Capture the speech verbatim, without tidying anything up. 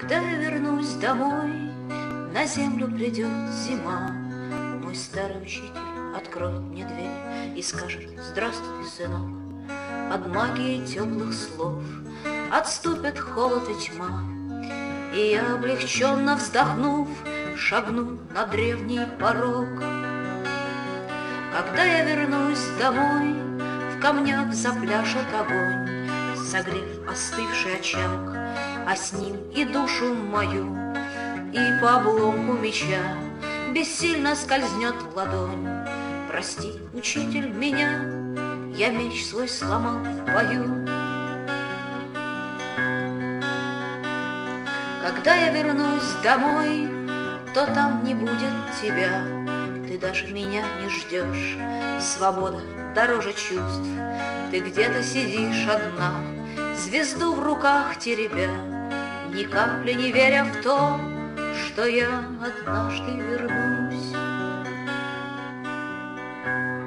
Когда я вернусь домой, на землю придет зима. Мой старый учитель откроет мне дверь и скажет: здравствуй, сынок. Под магией теплых слов отступят холод и тьма, и я, облегченно вздохнув, шагну на древний порог. Когда я вернусь домой, в камнях запляшет огонь, согрев остывший очаг, а с ним и душу мою. И по обломку меча бессильно скользнет в ладонь: прости, учитель, меня, я меч свой сломал в бою. Когда я вернусь домой, то там не будет тебя, ты даже меня не ждешь. Свобода дороже чувств, ты где-то сидишь одна, звезду в руках теребя, ни капли не веря в то, что я однажды вернусь.